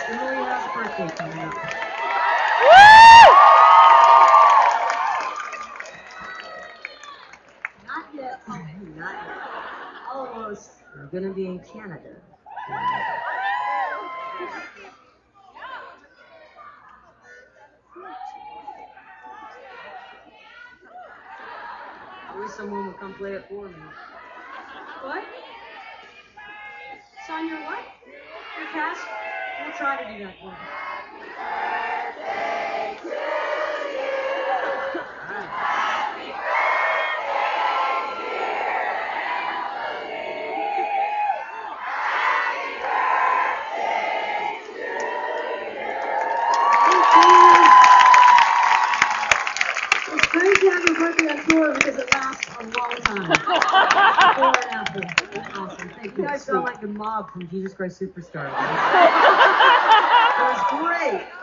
Emily has a birthday coming up. Not yet. Not yet. Almost. We're going to be in Canada. I wish someone would come play it for me. What? It's on your what? Your cast? We'll try to do that for you. It's great to have your birthday on tour because it lasts a long time. Before and after. It's awesome. Thank you. You guys sound like the mob from Jesus Christ Superstar. It was great.